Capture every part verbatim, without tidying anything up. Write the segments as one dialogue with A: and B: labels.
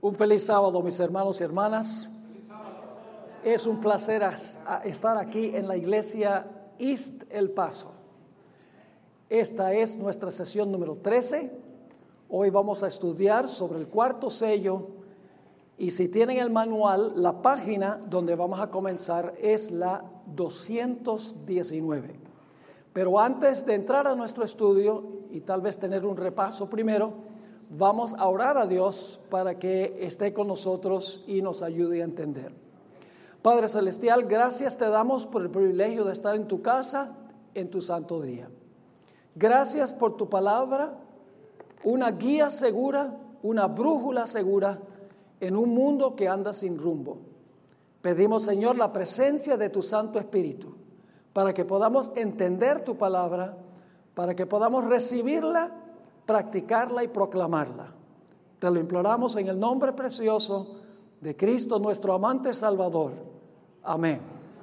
A: Un feliz sábado, mis hermanos y hermanas. Es un placer estar aquí en la iglesia East El Paso. Esta es nuestra sesión número trece. Hoy vamos a estudiar sobre el cuarto sello. Y si tienen el manual, la página donde vamos a comenzar es la doscientos diecinueve. Pero antes de entrar a nuestro estudio y tal vez tener un repaso primero, vamos a orar a Dios para que esté con nosotros y nos ayude a entender. Padre Celestial, gracias te damos por el privilegio de estar en tu casa en tu santo día. Gracias por tu palabra, una guía segura, una brújula segura en un mundo que anda sin rumbo. Pedimos, Señor, la presencia de tu Santo Espíritu para que podamos entender tu palabra, para que podamos recibirla, practicarla y proclamarla. Te lo imploramos en el nombre precioso de Cristo, nuestro amante Salvador. Amén.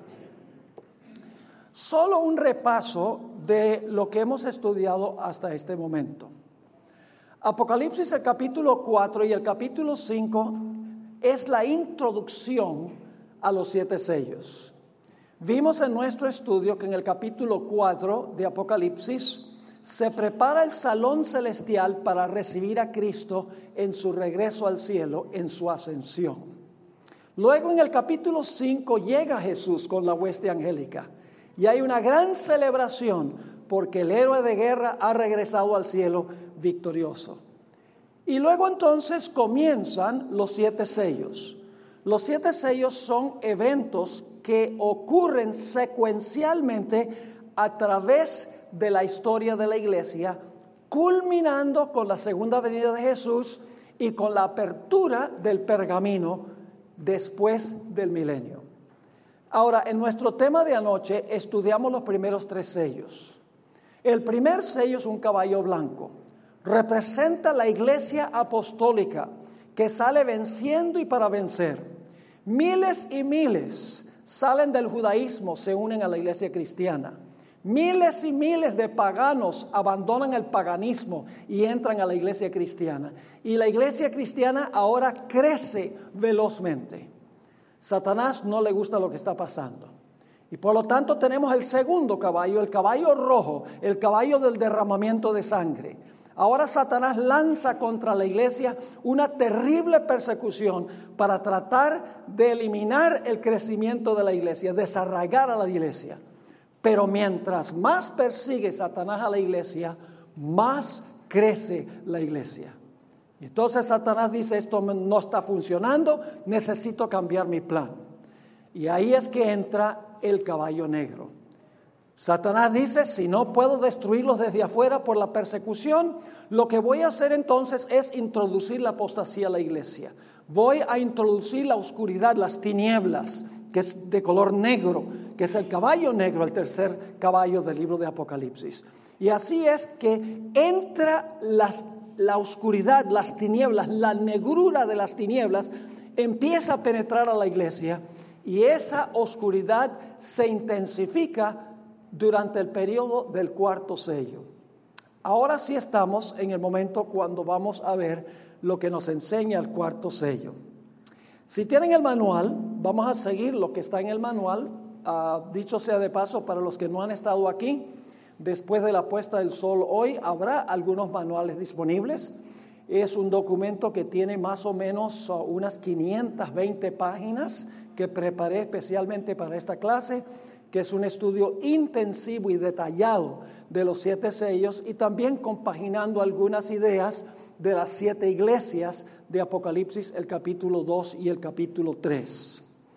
A: Solo un repaso de lo que hemos estudiado hasta este momento. Apocalipsis, el capítulo cuatro y el capítulo cinco es la introducción a los siete sellos. Vimos en nuestro estudio que en el capítulo cuatro de Apocalipsis se prepara el salón celestial para recibir a Cristo en su regreso al cielo, en su ascensión. Luego en el capítulo cinco llega Jesús con la hueste angélica y hay una gran celebración porque el héroe de guerra ha regresado al cielo victorioso. Y luego entonces comienzan los siete sellos. Los siete sellos son eventos que ocurren secuencialmente a través de la historia de la iglesia, culminando con la segunda venida de Jesús y con la apertura del pergamino después del milenio. Ahora, en nuestro tema de anoche estudiamos los primeros tres sellos. El primer sello es un caballo blanco. Representa la iglesia apostólica que sale venciendo y para vencer. Miles y miles salen del judaísmo, se unen a la iglesia cristiana. Miles y miles de paganos abandonan el paganismo y entran a la iglesia cristiana. Y la iglesia cristiana ahora crece velozmente. Satanás no le gusta lo que está pasando. Y por lo tanto tenemos el segundo caballo, el caballo rojo, el caballo del derramamiento de sangre. Ahora Satanás lanza contra la iglesia una terrible persecución para tratar de eliminar el crecimiento de la iglesia, desarraigar a la iglesia. Pero mientras más persigue Satanás a la iglesia, más crece la iglesia. Y entonces Satanás dice, esto no está funcionando, necesito cambiar mi plan. Y ahí es que entra el caballo negro. Satanás dice, si no puedo destruirlos desde afuera por la persecución, lo que voy a hacer entonces es introducir la apostasía a la iglesia. Voy a introducir la oscuridad, las tinieblas, que es de color negro, que es el caballo negro, el tercer caballo del libro de Apocalipsis. Y así es que entra las, la oscuridad, las tinieblas, la negrura de las tinieblas, empieza a penetrar a la iglesia y esa oscuridad se intensifica durante el periodo del cuarto sello. Ahora sí estamos en el momento cuando vamos a ver lo que nos enseña el cuarto sello. Si tienen el manual, vamos a seguir lo que está en el manual. Uh, dicho sea de paso, para los que no han estado aquí, después de la puesta del sol hoy, habrá algunos manuales disponibles. Es un documento que tiene más o menos uh, unas quinientas veinte páginas que preparé especialmente para esta clase, que es un estudio intensivo y detallado de los siete sellos y también compaginando algunas ideas de las siete iglesias de Apocalipsis, el capítulo dos y el capítulo tres.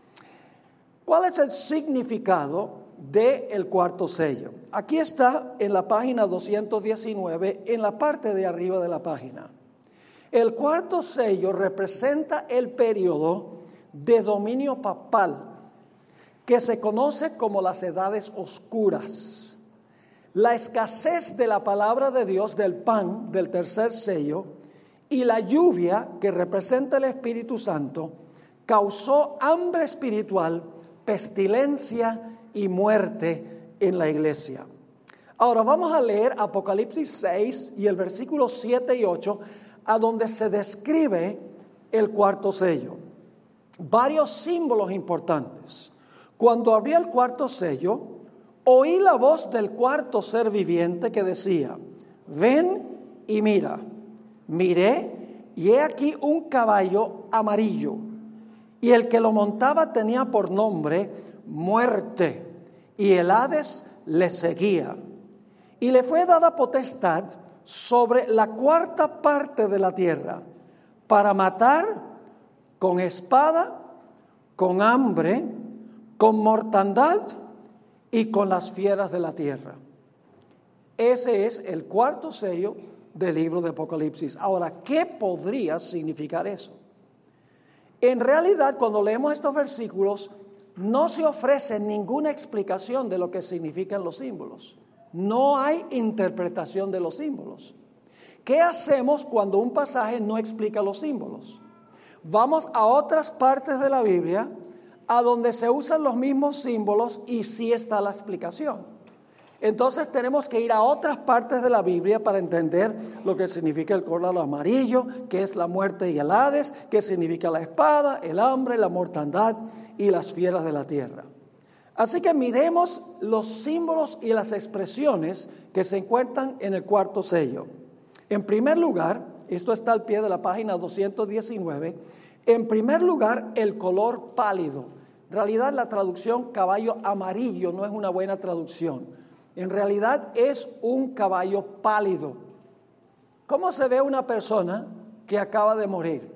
A: ¿Cuál es el significado del cuarto sello? Aquí está en la página doscientos diecinueve, en la parte de arriba de la página. El cuarto sello representa el periodo de dominio papal, que se conoce como las edades oscuras. La escasez de la palabra de Dios, del pan, del tercer sello, y la lluvia, que representa el Espíritu Santo, causó hambre espiritual, pestilencia y muerte en la iglesia. Ahora vamos a leer Apocalipsis seis y el versículo siete y ocho, a donde se describe el cuarto sello. Varios símbolos importantes. Cuando abrió el cuarto sello, oí la voz del cuarto ser viviente que decía: ven y mira. Miré y he aquí un caballo amarillo, y el que lo montaba tenía por nombre Muerte, y el Hades le seguía. Y le fue dada potestad sobre la cuarta parte de la tierra, para matar con espada, con hambre, con mortandad y con las fieras de la tierra. Ese es el cuarto sello del libro de Apocalipsis. Ahora, ¿qué podría significar eso? En realidad, cuando leemos estos versículos, no se ofrece ninguna explicación de lo que significan los símbolos. No hay interpretación de los símbolos. ¿Qué hacemos cuando un pasaje no explica los símbolos? Vamos a otras partes de la Biblia a donde se usan los mismos símbolos y sí está la explicación. Entonces tenemos que ir a otras partes de la Biblia para entender lo que significa el color amarillo, que es la muerte y el Hades, qué significa la espada, el hambre, la mortandad y las fieras de la tierra. Así que miremos los símbolos y las expresiones que se encuentran en el cuarto sello. En primer lugar, esto está al pie de la página doscientos diecinueve, en primer lugar, el color pálido. En realidad, la traducción caballo amarillo no es una buena traducción. En realidad es un caballo pálido. ¿Cómo se ve una persona que acaba de morir?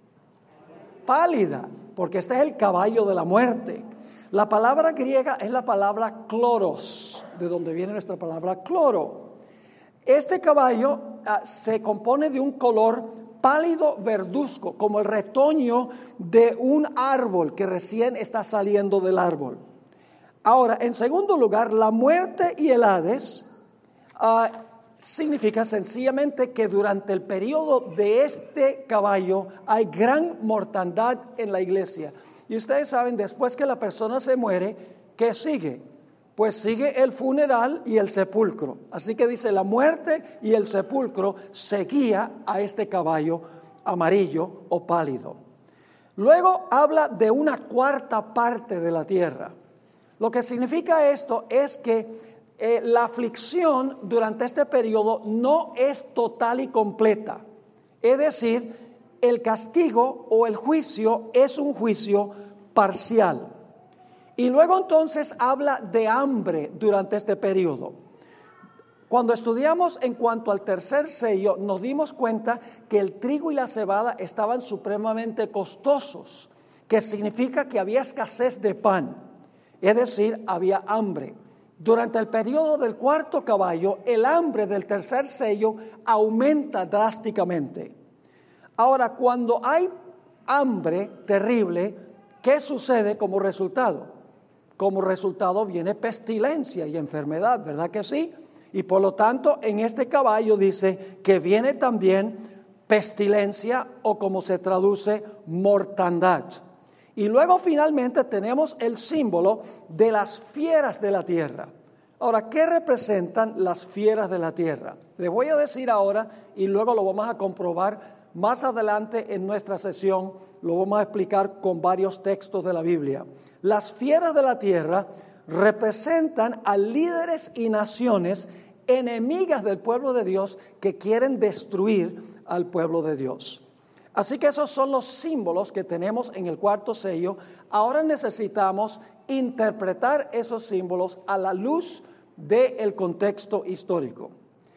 A: Pálida, porque este es el caballo de la muerte. La palabra griega es la palabra kloros, de donde viene nuestra palabra cloro. Este caballo uh, se compone de un color pálido verduzco, como el retoño de un árbol que recién está saliendo del árbol. Ahora, en segundo lugar, la muerte y el Hades uh, significa sencillamente que durante el periodo de este caballo hay gran mortandad en la iglesia. Y ustedes saben, después que la persona se muere, ¿qué sigue? Pues sigue el funeral y el sepulcro. Así que dice, la muerte y el sepulcro seguía a este caballo amarillo o pálido. Luego habla de una cuarta parte de la tierra. Lo que significa esto es que eh, la aflicción durante este periodo no es total y completa. Es decir, el castigo o el juicio es un juicio parcial. Y luego entonces habla de hambre durante este periodo. Cuando estudiamos en cuanto al tercer sello, nos dimos cuenta que el trigo y la cebada estaban supremamente costosos, que significa que había escasez de pan, es decir, había hambre. Durante el periodo del cuarto caballo, el hambre del tercer sello aumenta drásticamente. Ahora, cuando hay hambre terrible, ¿qué sucede como resultado? Como resultado viene pestilencia y enfermedad, ¿verdad que sí? Y por lo tanto, en este caballo dice que viene también pestilencia o como se traduce, mortandad. Y luego finalmente tenemos el símbolo de las fieras de la tierra. Ahora, ¿qué representan las fieras de la tierra? Les voy a decir ahora y luego lo vamos a comprobar más adelante en nuestra sesión. Lo vamos a explicar con varios textos de la Biblia. Las fieras de la tierra representan a líderes y naciones enemigas del pueblo de Dios que quieren destruir al pueblo de Dios. Así que esos son los símbolos que tenemos en el cuarto sello. Ahora necesitamos interpretar esos símbolos a la luz del contexto histórico.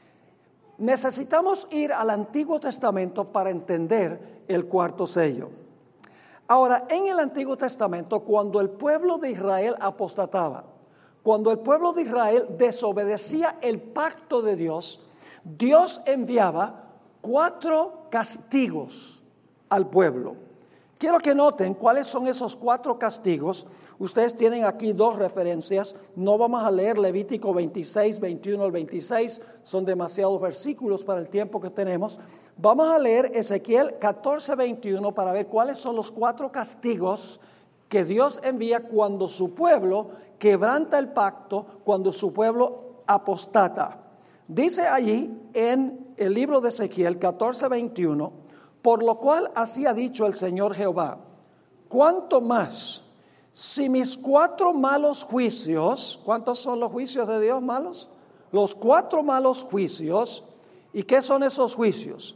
A: Necesitamos ir al Antiguo Testamento para entender el cuarto sello. Ahora, en el Antiguo Testamento, cuando el pueblo de Israel apostataba, cuando el pueblo de Israel desobedecía el pacto de Dios, Dios enviaba cuatro castigos al pueblo. Quiero que noten cuáles son esos cuatro castigos. Ustedes tienen aquí dos referencias. No vamos a leer Levítico veintiséis, veintiuno al veintiséis. Son demasiados versículos para el tiempo que tenemos. Vamos a leer Ezequiel catorce, veintiuno para ver cuáles son los cuatro castigos que Dios envía cuando su pueblo quebranta el pacto, cuando su pueblo apostata. Dice allí en el libro de Ezequiel catorce, veintiuno: por lo cual así ha dicho el Señor Jehová, cuánto más si mis cuatro malos juicios, ¿cuántos son los juicios de Dios malos? Los cuatro malos juicios. ¿Y qué son esos juicios?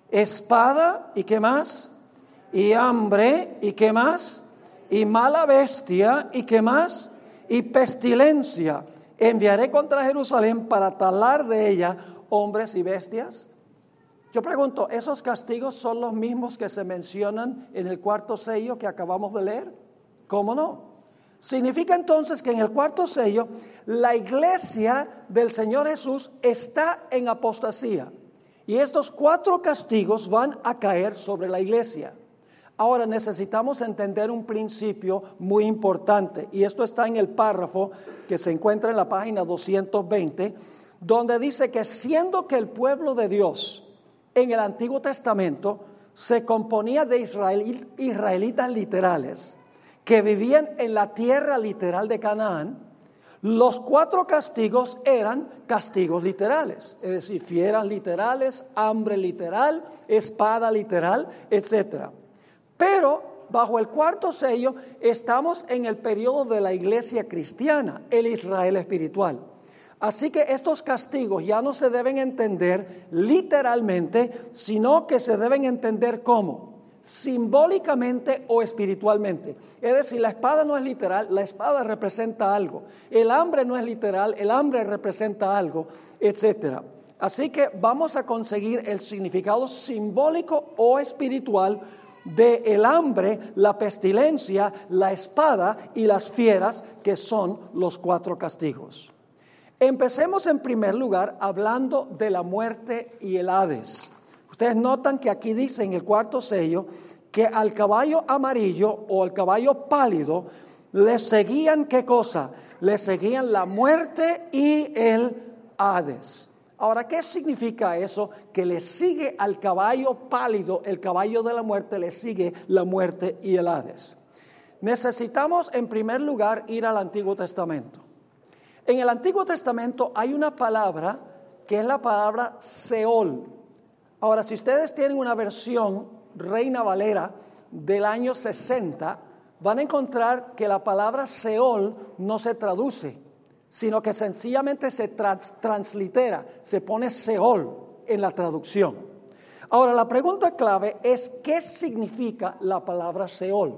A: Espada, ¿y qué más? Y hambre, ¿y qué más? Y mala bestia, ¿y qué más? Y pestilencia. Enviaré contra Jerusalén para talar de ella hombres y bestias. Yo pregunto, ¿esos castigos son los mismos que se mencionan en el cuarto sello que acabamos de leer? ¿Cómo no? Significa entonces que en el cuarto sello la iglesia del Señor Jesús está en apostasía. Y estos cuatro castigos van a caer sobre la iglesia. Ahora necesitamos entender un principio muy importante. Y esto está en el párrafo que se encuentra en la página doscientos veinte, donde dice que siendo que el pueblo de Dios en el Antiguo Testamento se componía de israel, israelitas literales que vivían en la tierra literal de Canaán, los cuatro castigos eran castigos literales, es decir, fieras literales, hambre literal, espada literal, etcétera. Pero bajo el cuarto sello estamos en el periodo de la iglesia cristiana, el Israel espiritual. Así que estos castigos ya no se deben entender literalmente, sino que se deben entender como simbólicamente o espiritualmente. Es decir, la espada no es literal, la espada representa algo. El hambre no es literal, el hambre representa algo, etcétera. Así que vamos a conseguir el significado simbólico o espiritual de el hambre, la pestilencia, la espada y las fieras, que son los cuatro castigos. Empecemos en primer lugar hablando de la muerte y el Hades. Ustedes notan que aquí dice en el cuarto sello que al caballo amarillo o al caballo pálido le seguían ¿qué cosa? Le seguían la muerte y el Hades. Ahora, ¿qué significa eso? Que le sigue al caballo pálido, el caballo de la muerte, le sigue la muerte y el Hades. Necesitamos en primer lugar ir al Antiguo Testamento. En el Antiguo Testamento hay una palabra que es la palabra Seol. Ahora, si ustedes tienen una versión Reina Valera del año sesenta, van a encontrar que la palabra Seol no se traduce, sino que sencillamente se trans, translitera, se pone Seol en la traducción. Ahora, la pregunta clave es ¿qué significa la palabra Seol?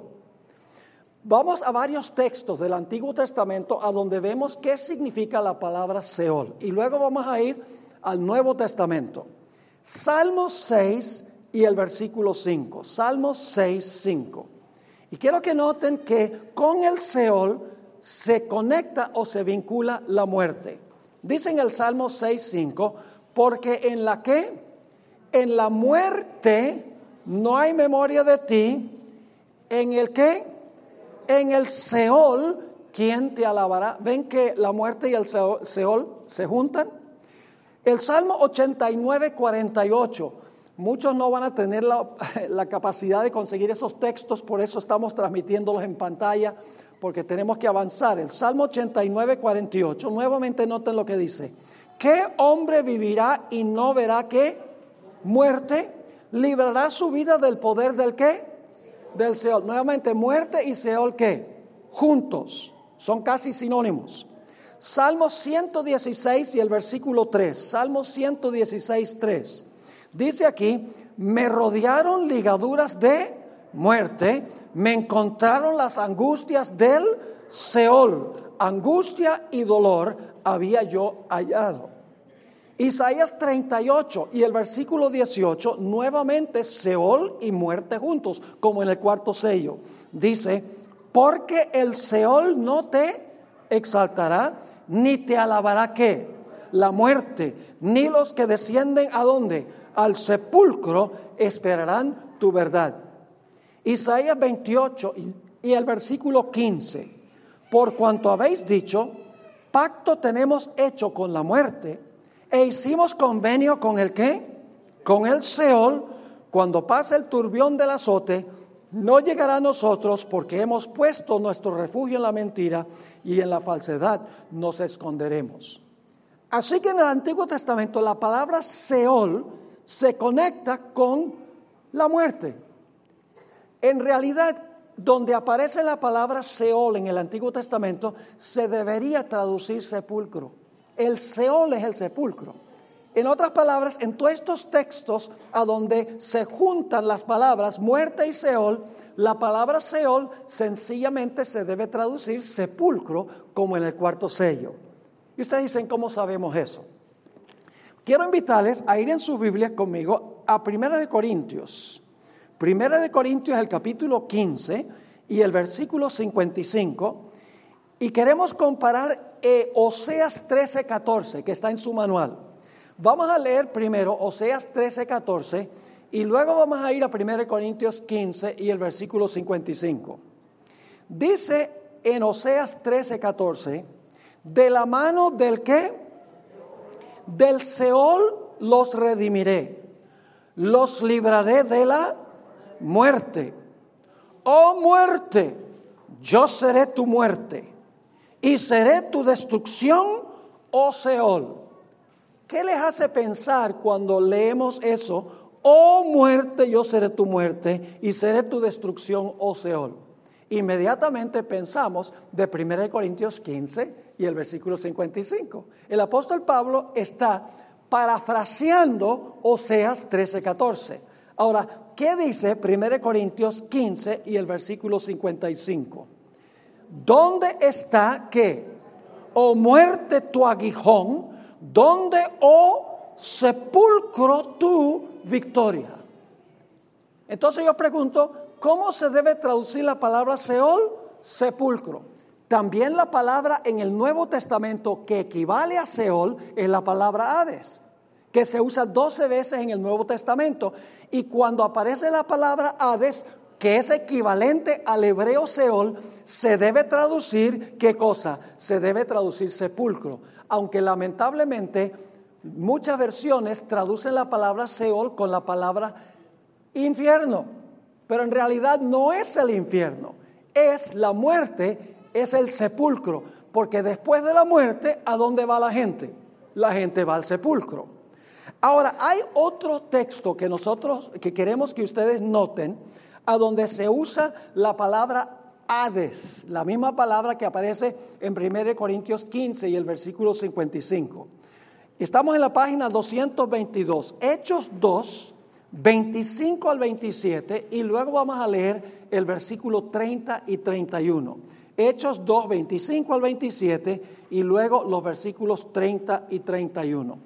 A: Vamos a varios textos del Antiguo Testamento a donde vemos qué significa la palabra Seol. Y luego vamos a ir al Nuevo Testamento. Salmo seis y el versículo cinco. Salmo seis, cinco. Y quiero que noten que con el Seol se conecta o se vincula la muerte. Dice en el Salmo seis, cinco, porque en la que, en la muerte no hay memoria de ti, en el que, en el Seol, ¿quién te alabará? ¿Ven que la muerte y el Seol, Seol se juntan? El Salmo ochenta y nueve, cuarenta y ocho. Muchos no van a tener la, la capacidad de conseguir esos textos, por eso estamos transmitiéndolos en pantalla, porque tenemos que avanzar. El Salmo ochenta y nueve, cuarenta y ocho. Nuevamente noten lo que dice. ¿Qué hombre vivirá y no verá qué? Muerte. ¿Librará su vida del poder del qué? Del Seol. Nuevamente, muerte y Seol, ¿qué? Juntos. Son casi sinónimos. Salmo ciento dieciséis y el versículo tres. Salmo ciento dieciséis, tres. Dice aquí, me rodearon ligaduras de muerte, me encontraron las angustias del Seol. Angustia y dolor había yo hallado. Isaías treinta y ocho y el versículo dieciocho, nuevamente Seol y muerte juntos, como en el cuarto sello. Dice, porque el Seol no te exaltará, ni te alabará ¿qué? La muerte, ni los que descienden ¿a dónde? Al sepulcro esperarán tu verdad. Isaías veintiocho y el versículo quince, por cuanto habéis dicho, pacto tenemos hecho con la muerte, e hicimos convenio con el ¿qué? Con el Seol, cuando pase el turbión del azote, no llegará a nosotros porque hemos puesto nuestro refugio en la mentira y en la falsedad nos esconderemos. Así que en el Antiguo Testamento la palabra Seol se conecta con La muerte. En realidad, donde aparece la palabra Seol en el Antiguo Testamento, se debería traducir sepulcro. El Seol es el sepulcro. En otras palabras, en todos estos textos a donde se juntan las palabras muerte y Seol, la palabra Seol sencillamente se debe traducir sepulcro, como en el cuarto sello. Y ustedes dicen, ¿cómo sabemos eso? Quiero invitarles a ir en sus Biblias conmigo a Primera de Corintios. Primera de Corintios, el capítulo quince y el versículo cincuenta y cinco. Y queremos comparar eh, Oseas trece, catorce, que está en su manual. Vamos a leer primero Oseas trece, catorce y luego vamos a ir a Primera de Corintios quince y el versículo cincuenta y cinco. Dice en Oseas trece, catorce, de la mano del ¿qué? Del Seol los redimiré, los libraré de la muerte. Oh muerte, yo seré tu muerte y seré tu destrucción, oh Seol. ¿Qué les hace pensar cuando leemos eso? Oh muerte, yo seré tu muerte y seré tu destrucción, oh Seol. Inmediatamente pensamos de Primera de Corintios quince y el versículo cincuenta y cinco. El apóstol Pablo está parafraseando Oseas trece, catorce. Ahora, ¿qué dice Primera de Corintios quince y el versículo cincuenta y cinco? ¿Dónde está qué? Oh muerte, tu aguijón. ¿Dónde, oh sepulcro, tu victoria? Entonces yo pregunto, ¿cómo se debe traducir la palabra Seol? Sepulcro. También la palabra en el Nuevo Testamento que equivale a Seol es la palabra Hades, que se usa doce veces en el Nuevo Testamento. Y cuando aparece la palabra Hades, que es equivalente al hebreo Seol, se debe traducir, ¿qué cosa? Se debe traducir sepulcro. Aunque lamentablemente muchas versiones traducen la palabra Seol con la palabra infierno, pero en realidad no es el infierno, es la muerte, es el sepulcro, porque después de la muerte, ¿a dónde va la gente? La gente va al sepulcro. Ahora, hay otro texto que nosotros, que queremos que ustedes noten, a donde se usa la palabra Hades, la misma palabra que aparece en Primera de Corintios quince y el versículo cincuenta y cinco. Estamos en la página doscientos veintidós, Hechos dos, veinticinco al veintisiete, y luego vamos a leer el versículo treinta y treinta y uno. Hechos dos, veinticinco al veintisiete, y luego los versículos treinta y treinta y uno.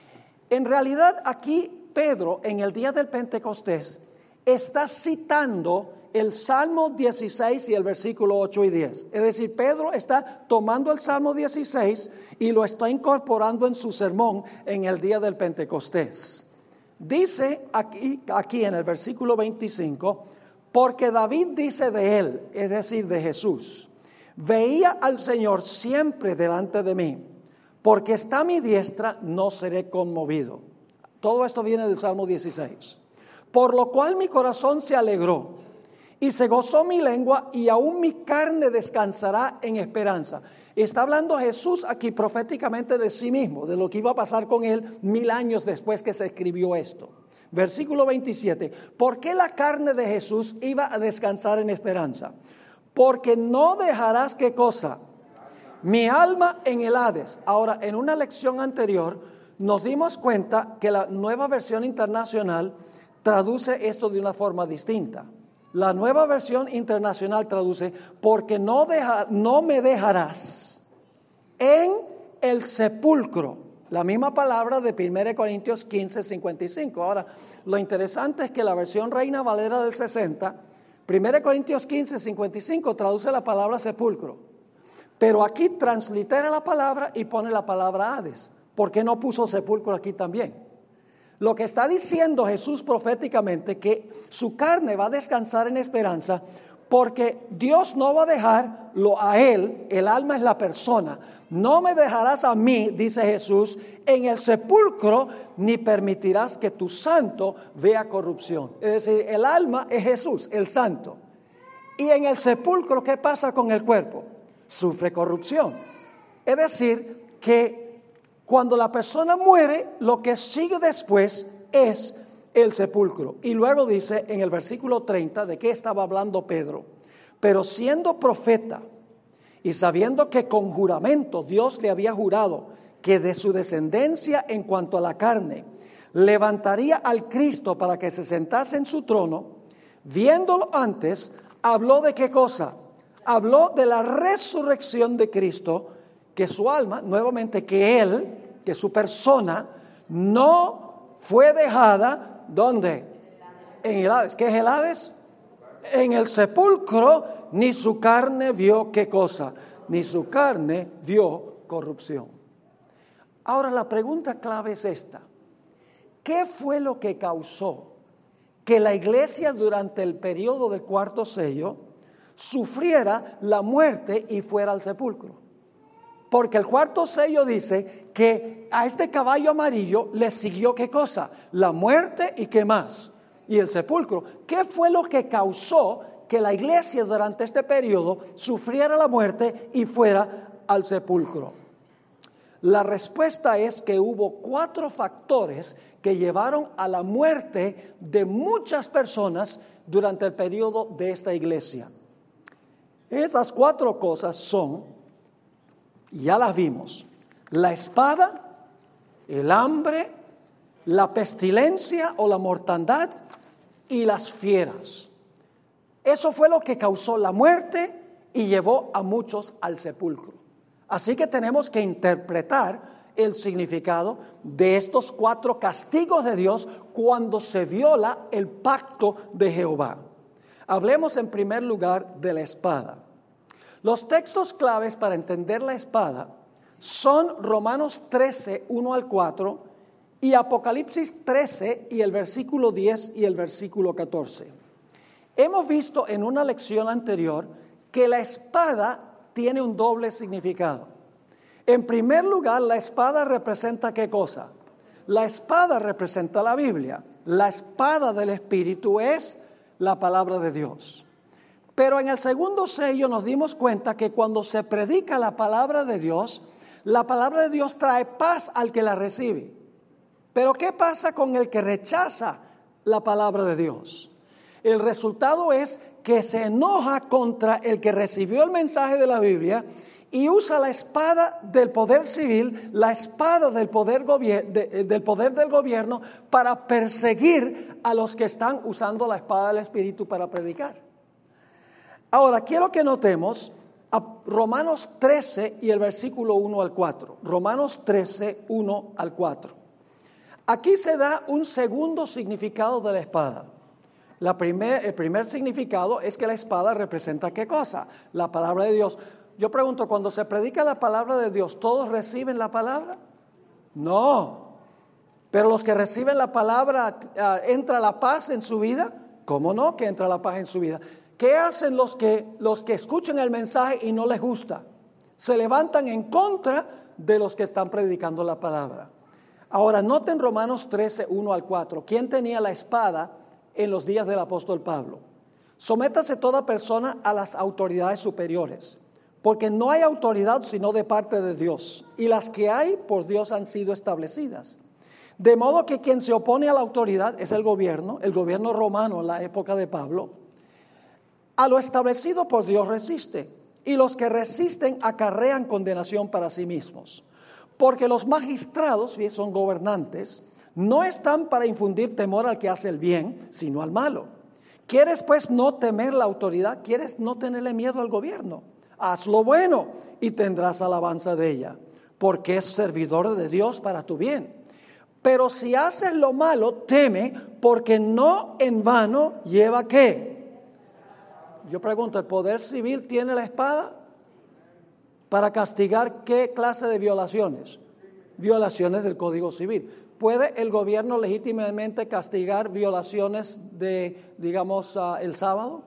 A: En realidad aquí Pedro, en el día del Pentecostés, está citando el Salmo dieciséis y el versículo ocho y diez. Es decir, Pedro está tomando el Salmo dieciséis y lo está incorporando en su sermón en el día del Pentecostés. Dice aquí, aquí en el versículo veinticinco, porque David dice de él, es decir, de Jesús, veía al Señor siempre delante de mí, porque está a mi diestra, no seré conmovido. Todo esto viene del Salmo dieciséis. Por lo cual mi corazón se alegró y se gozó mi lengua, y aún mi carne descansará en esperanza. Está hablando Jesús aquí proféticamente de sí mismo, de lo que iba a pasar con él mil años después que se escribió esto. Versículo veintisiete. ¿Por qué la carne de Jesús iba a descansar en esperanza? Porque no dejarás, ¿qué cosa? Mi alma en el Hades. Ahora, en una lección anterior nos dimos cuenta que la Nueva Versión Internacional traduce esto de una forma distinta. La Nueva Versión Internacional traduce, porque no, deja, no me dejarás en el sepulcro. La misma palabra de Primera de Corintios quince, cincuenta y cinco. Ahora, lo interesante es que la versión Reina Valera del sesenta, Primera de Corintios quince, cincuenta y cinco, traduce la palabra sepulcro. Pero aquí translitera la palabra y pone la palabra Hades. ¿Por qué no puso sepulcro aquí también? Lo que está diciendo Jesús proféticamente, que su carne va a descansar en esperanza, porque Dios no va a dejarlo a él, el alma es la persona. No me dejarás a mí, dice Jesús, en el sepulcro, ni permitirás que tu santo vea corrupción. Es decir, el alma es Jesús, el santo. Y en el sepulcro, ¿qué pasa con el cuerpo? Sufre corrupción. Es decir, que cuando la persona muere, lo que sigue después es el sepulcro. Y luego dice en el versículo treinta, ¿de qué estaba hablando Pedro? Pero siendo profeta y sabiendo que con juramento Dios le había jurado que de su descendencia en cuanto a la carne levantaría al Cristo para que se sentase en su trono, viéndolo antes, habló de qué cosa? Habló de la resurrección de Cristo, que su alma, nuevamente que él, que su persona, no fue dejada, ¿dónde? En el Hades. ¿Qué es el Hades? En el sepulcro, ni su carne vio qué cosa, ni su carne vio corrupción. Ahora la pregunta clave es esta: ¿qué fue lo que causó que la iglesia durante el periodo del cuarto sello sufriera la muerte y fuera al sepulcro? Porque el cuarto sello dice que a este caballo amarillo le siguió ¿qué cosa? La muerte y ¿qué más? Y el sepulcro. ¿Qué fue lo que causó que la iglesia durante este periodo sufriera la muerte y fuera al sepulcro? La respuesta es que hubo cuatro factores que llevaron a la muerte de muchas personas durante el periodo de esta iglesia. Esas cuatro cosas son, ya las vimos: la espada, el hambre, la pestilencia o la mortandad y las fieras. Eso fue lo que causó la muerte y llevó a muchos al sepulcro. Así que tenemos que interpretar el significado de estos cuatro castigos de Dios cuando se viola el pacto de Jehová. Hablemos en primer lugar de la espada. Los textos claves para entender la espada son Romanos trece, uno al cuatro y Apocalipsis trece y el versículo diez y el versículo catorce. Hemos visto en una lección anterior que la espada tiene un doble significado. En primer lugar, la espada representa ¿qué cosa? La espada representa la Biblia. La espada del Espíritu es la palabra de Dios. Pero en el segundo sello nos dimos cuenta que cuando se predica la palabra de Dios, la palabra de Dios trae paz al que la recibe. Pero ¿qué pasa con el que rechaza la palabra de Dios? El resultado es que se enoja contra el que recibió el mensaje de la Biblia y usa la espada del poder civil, la espada del poder, gobier- de, del poder del gobierno para perseguir a los que están usando la espada del Espíritu para predicar. Ahora, quiero que notemos a Romanos trece y el versículo uno al cuatro. Romanos trece, uno al cuatro. Aquí se da un segundo significado de la espada. La primer, el primer significado es que la espada representa ¿qué cosa? La palabra de Dios. Yo pregunto, cuando se predica la palabra de Dios, ¿todos reciben la palabra? No. Pero los que reciben la palabra, uh, ¿entra la paz en su vida? ¿Cómo no que entra la paz en su vida? ¿Qué hacen los que, los que escuchan el mensaje y no les gusta? Se levantan en contra de los que están predicando la palabra. Ahora, noten Romanos trece, uno al cuatro. ¿Quién tenía la espada en los días del apóstol Pablo? Sométase toda persona a las autoridades superiores, porque no hay autoridad sino de parte de Dios, y las que hay por Dios han sido establecidas. De modo que quien se opone a la autoridad es el gobierno, el gobierno romano en la época de Pablo. A lo establecido por Dios resiste, y los que resisten acarrean condenación para sí mismos. Porque los magistrados, y son gobernantes, no están para infundir temor al que hace el bien, sino al malo. ¿Quieres pues no temer la autoridad? ¿Quieres no tenerle miedo al gobierno? Haz lo bueno y tendrás alabanza de ella, porque es servidor de Dios para tu bien. Pero si haces lo malo, teme, porque no en vano lleva ¿qué? Yo pregunto, ¿el poder civil tiene la espada para castigar qué clase de violaciones? Violaciones del Código Civil. ¿Puede el gobierno legítimamente castigar violaciones de, digamos, uh, el sábado?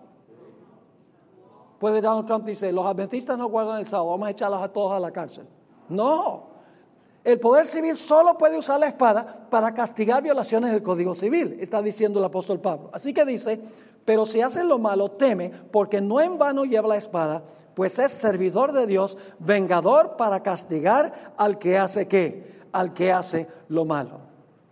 A: Puede Donald Trump dice, los adventistas no guardan el sábado, vamos a echarlos a todos a la cárcel. No, el poder civil solo puede usar la espada para castigar violaciones del Código Civil, está diciendo el apóstol Pablo. Así que dice, pero si haces lo malo, teme, porque no en vano lleva la espada, pues es servidor de Dios, vengador para castigar al que hace ¿qué? Al que hace lo malo.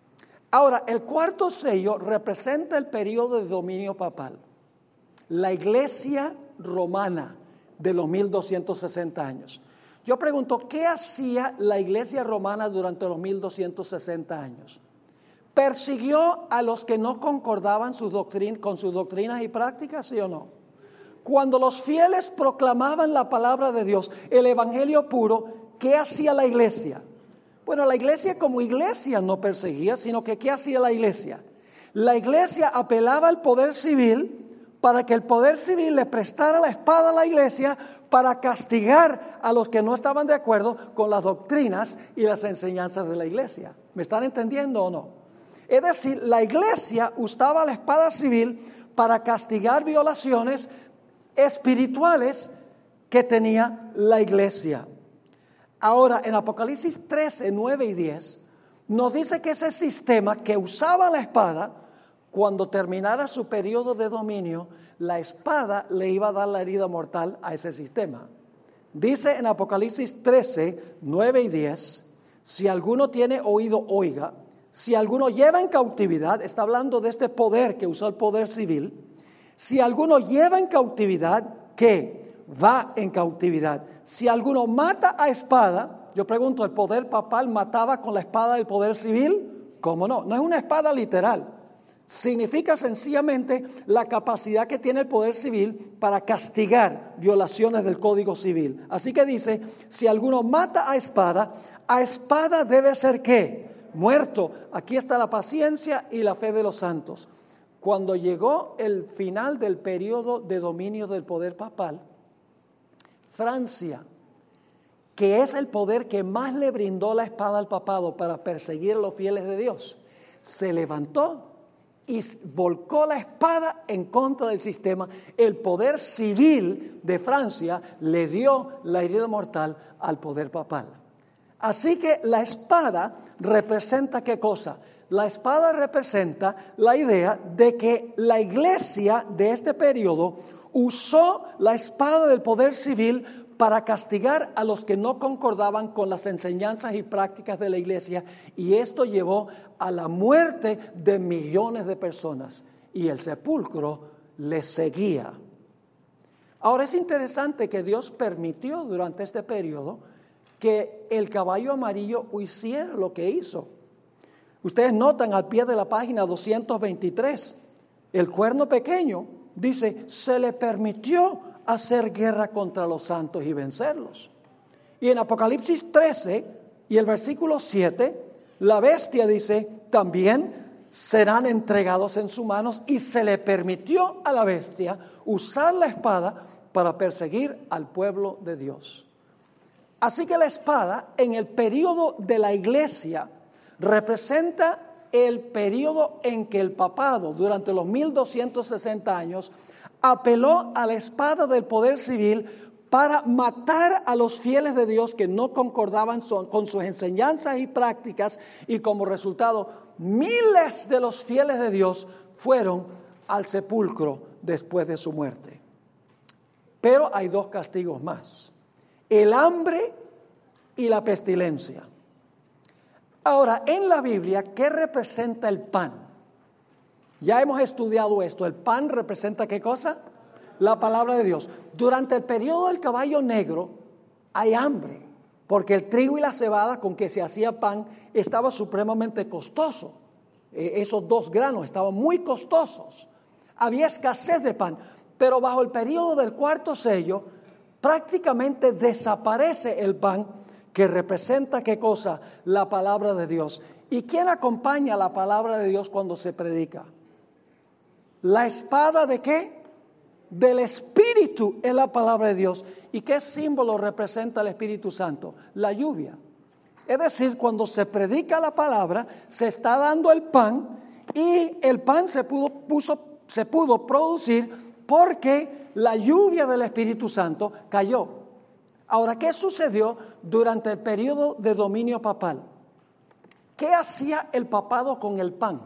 A: Ahora, el cuarto sello representa el periodo de dominio papal. La iglesia romana de los mil doscientos sesenta años. Yo pregunto, ¿qué hacía la iglesia romana durante los mil doscientos sesenta años? ¿Persiguió a los que no concordaban sus doctrin- con sus doctrinas y prácticas, sí o no? Cuando los fieles proclamaban la palabra de Dios, el evangelio puro, ¿qué hacía la iglesia? Bueno, la iglesia como iglesia no perseguía, sino que ¿qué hacía la iglesia? La iglesia apelaba al poder civil para que el poder civil le prestara la espada a la iglesia para castigar a los que no estaban de acuerdo con las doctrinas y las enseñanzas de la iglesia. ¿Me están entendiendo o no? Es decir, la iglesia usaba la espada civil para castigar violaciones espirituales que tenía la iglesia. Ahora, en Apocalipsis trece, nueve y diez, nos dice que ese sistema que usaba la espada, cuando terminara su periodo de dominio, la espada le iba a dar la herida mortal a ese sistema. Dice en Apocalipsis trece, nueve y diez, si alguno tiene oído, oiga. Si alguno lleva en cautividad, está hablando de este poder que usó el poder civil. Si alguno lleva en cautividad, ¿qué? Va en cautividad. Si alguno mata a espada, yo pregunto, ¿el poder papal mataba con la espada del poder civil? ¿Cómo no? No es una espada literal. Significa sencillamente la capacidad que tiene el poder civil para castigar violaciones del Código Civil. Así que dice, si alguno mata a espada, a espada debe ser ¿qué? Muerto. Aquí está la paciencia y la fe de los santos. Cuando llegó el final del periodo de dominio del poder papal, Francia, que es el poder que más le brindó la espada al papado para perseguir a los fieles de Dios, se levantó y volcó la espada en contra del sistema. El poder civil de Francia le dio la herida mortal al poder papal. Así que la espada representa ¿qué cosa? La espada representa la idea de que la iglesia de este periodo usó la espada del poder civil para castigar a los que no concordaban con las enseñanzas y prácticas de la iglesia, y esto llevó a la muerte de millones de personas, y el sepulcro les seguía. Ahora es interesante que Dios permitió durante este periodo que el caballo amarillo hiciera lo que hizo. Ustedes notan al pie de la página doscientos veintitrés, el cuerno pequeño dice, se le permitió hacer guerra contra los santos y vencerlos. Y en Apocalipsis trece y el versículo siete, la bestia dice, también serán entregados en sus manos, y se le permitió a la bestia usar la espada para perseguir al pueblo de Dios. Así que la espada en el periodo de la iglesia representa el periodo en que el papado durante los mil doscientos sesenta años apeló a la espada del poder civil para matar a los fieles de Dios que no concordaban con sus enseñanzas y prácticas, y como resultado miles de los fieles de Dios fueron al sepulcro después de su muerte. Pero hay dos castigos más: el hambre y la pestilencia. Ahora, en la Biblia, ¿qué representa el pan? Ya hemos estudiado esto. El pan representa ¿qué cosa? La palabra de Dios. Durante el periodo del caballo negro hay hambre, porque el trigo y la cebada con que se hacía pan estaba supremamente costoso. Eh, esos dos granos estaban muy costosos. Había escasez de pan, pero bajo el periodo del cuarto sello prácticamente desaparece el pan, que representa ¿qué cosa? La palabra de Dios. ¿Y quién acompaña la palabra de Dios cuando se predica? La espada ¿de qué? Del Espíritu es la palabra de Dios. ¿Y qué símbolo representa el Espíritu Santo? La lluvia. Es decir, cuando se predica la palabra, se está dando el pan, y el pan se pudo, puso, se pudo producir porque la lluvia del Espíritu Santo cayó. Ahora, ¿qué sucedió durante el periodo de dominio papal? ¿Qué hacía el papado con el pan?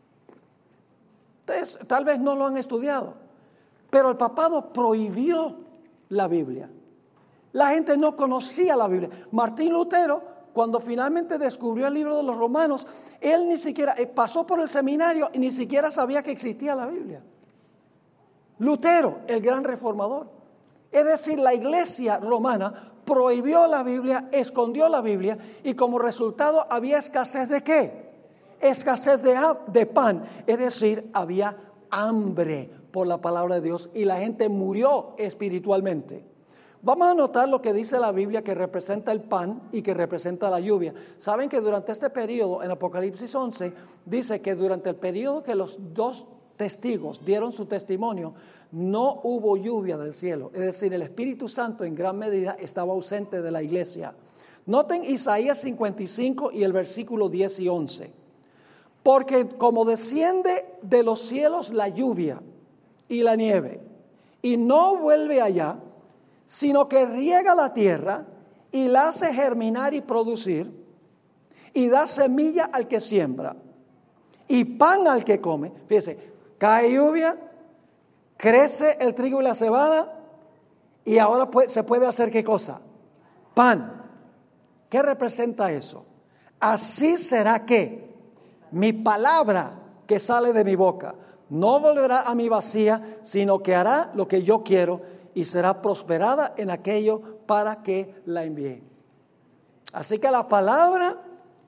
A: Ustedes tal vez no lo han estudiado, pero el papado prohibió la Biblia. La gente no conocía la Biblia. Martín Lutero cuando finalmente descubrió el libro de los Romanos, él ni siquiera eh, pasó por el seminario y ni siquiera sabía que existía la Biblia. Lutero, el gran reformador. Es decir, la iglesia romana prohibió la Biblia, escondió la Biblia, y como resultado había escasez de ¿qué? Escasez de, de pan. Es decir, había hambre por la palabra de Dios y la gente murió espiritualmente. Vamos a notar lo que dice la Biblia, que representa el pan y que representa la lluvia. Saben que durante este periodo, en Apocalipsis once, dice que durante el periodo que los dos testigos dieron su testimonio, no hubo lluvia del cielo. Es decir, el Espíritu Santo en gran medida estaba ausente de la iglesia. Noten Isaías cincuenta y cinco y el versículo diez y once. Porque como desciende de los cielos la lluvia y la nieve, y no vuelve allá, sino que riega la tierra y la hace germinar y producir, y da semilla al que siembra y pan al que come. Fíjese, cae lluvia, crece el trigo y la cebada, y ahora puede, se puede hacer ¿qué cosa? Pan. ¿Qué representa eso? Así será que mi palabra que sale de mi boca no volverá a mi vacía, sino que hará lo que yo quiero y será prosperada en aquello para que la envíe. Así que la palabra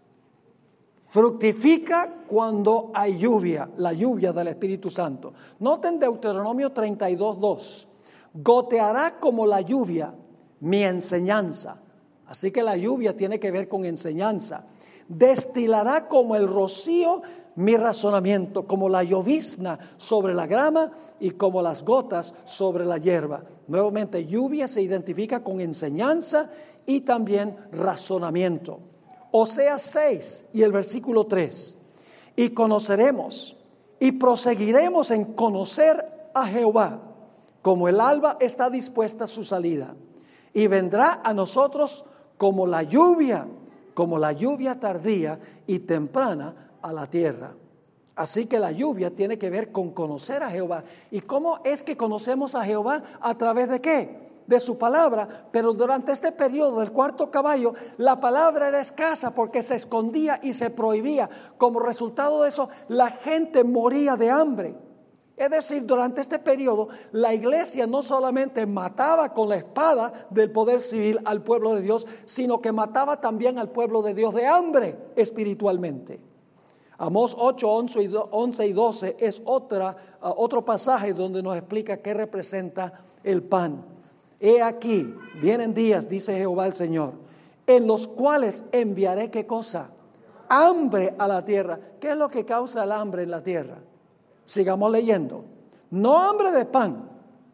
A: fructifica cuando hay lluvia, la lluvia del Espíritu Santo. Noten Deuteronomio treinta y dos, dos. Goteará como la lluvia mi enseñanza. Así que la lluvia tiene que ver con enseñanza. Destilará como el rocío mi razonamiento, como la llovizna sobre la grama y como las gotas sobre la hierba. Nuevamente, lluvia se identifica con enseñanza y también razonamiento. Oseas seis y el versículo tres. Y conoceremos y proseguiremos en conocer a Jehová, como el alba está dispuesta a su salida. Y vendrá a nosotros como la lluvia, como la lluvia tardía y temprana a la tierra. Así que la lluvia tiene que ver con conocer a Jehová. ¿Y cómo es que conocemos a Jehová? ¿A través de qué? De su palabra. Pero durante este periodo del cuarto caballo, la palabra era escasa porque se escondía y se prohibía. Como resultado de eso, la gente moría de hambre. Es decir, durante este periodo, la iglesia no solamente mataba con la espada del poder civil al pueblo de Dios, sino que mataba también al pueblo de Dios de hambre espiritualmente. Amós ocho, once y doce es otra, uh, otro pasaje donde nos explica qué representa el pan. He aquí, vienen días, dice Jehová el Señor, en los cuales enviaré ¿qué cosa? Hambre a la tierra. ¿Qué es lo que causa el hambre en la tierra? Sigamos leyendo. No hambre de pan,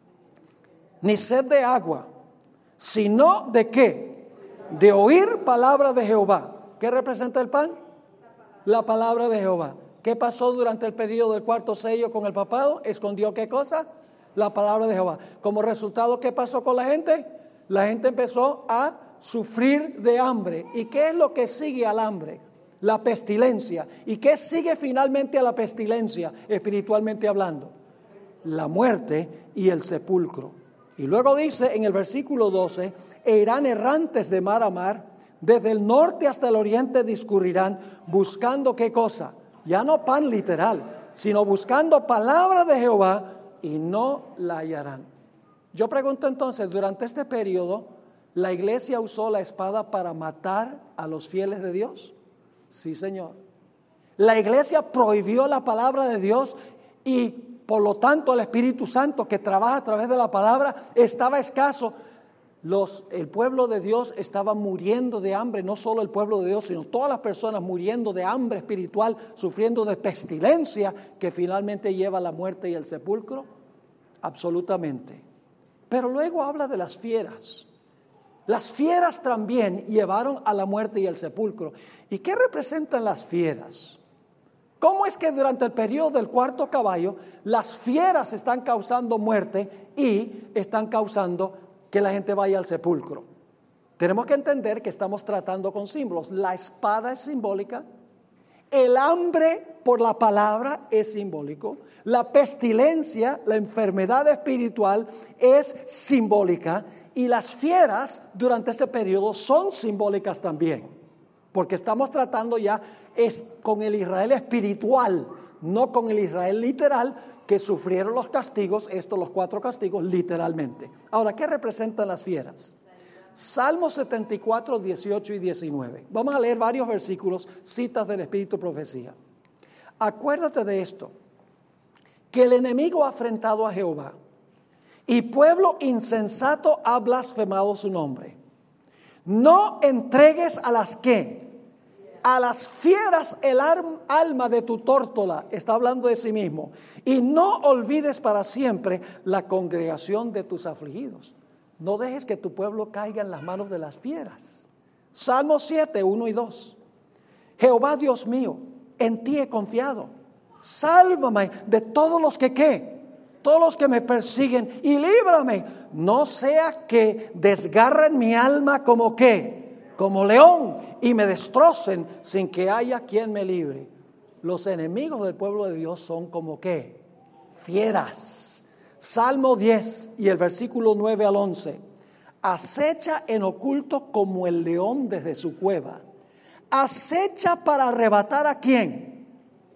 A: ni sed de agua, sino ¿de qué? De oír palabra de Jehová. ¿Qué representa el pan? La palabra de Jehová. ¿Qué pasó durante el periodo del cuarto sello con el papado? ¿Escondió qué cosa? La palabra de Jehová. Como resultado, ¿qué pasó con la gente? La gente empezó a sufrir de hambre. ¿Y qué es lo que sigue al hambre? La pestilencia. ¿Y qué sigue finalmente a la pestilencia, espiritualmente hablando? La muerte y el sepulcro. Y luego dice en el versículo doce, e irán errantes de mar a mar, desde el norte hasta el oriente discurrirán, buscando ¿qué cosa? Ya no pan literal, sino buscando palabra de Jehová, y no la hallarán. Yo pregunto entonces, durante este periodo, ¿la iglesia usó la espada para matar a los fieles de Dios? Sí, Señor. La iglesia prohibió la palabra de Dios y por lo tanto el Espíritu Santo que trabaja a través de la palabra estaba escaso. Los, el pueblo de Dios estaba muriendo de hambre, no solo el pueblo de Dios, sino todas las personas muriendo de hambre espiritual, sufriendo de pestilencia que finalmente lleva a la muerte y el sepulcro. Absolutamente. Pero luego habla de las fieras. Las fieras también llevaron a la muerte y el sepulcro. ¿Y qué representan las fieras? ¿Cómo es que durante el periodo del cuarto caballo las fieras están causando muerte y están causando que la gente vaya al sepulcro? Tenemos que entender que estamos tratando con símbolos. La espada es simbólica, el hambre por la palabra es simbólico, la pestilencia, la enfermedad espiritual es simbólica, y las fieras durante este periodo son simbólicas también. porque estamos tratando ya es con el Israel espiritual, no con el Israel literal, que sufrieron los castigos, estos los cuatro castigos literalmente. Ahora, ¿qué representan las fieras? Salmo setenta y cuatro, dieciocho y diecinueve. Vamos a leer varios versículos, citas del Espíritu Profecía. Acuérdate de esto, que el enemigo ha afrentado a Jehová y pueblo insensato ha blasfemado su nombre. No entregues a las que, a las fieras el alma de tu tórtola, está hablando de sí mismo, y no olvides para siempre la congregación de tus afligidos. No dejes que tu pueblo caiga en las manos de las fieras. Salmo siete, uno y dos. Jehová Dios mío, en ti he confiado. Sálvame de todos los que ¿qué? Todos los que me persiguen y líbrame. No sea que desgarren mi alma como ¿qué? Como león y me destrocen sin que haya quien me libre. Los enemigos del pueblo de Dios son como ¿qué? Fieras. Salmo diez y el versículo nueve al once. Acecha en oculto como el león desde su cueva. Acecha para arrebatar ¿a quién?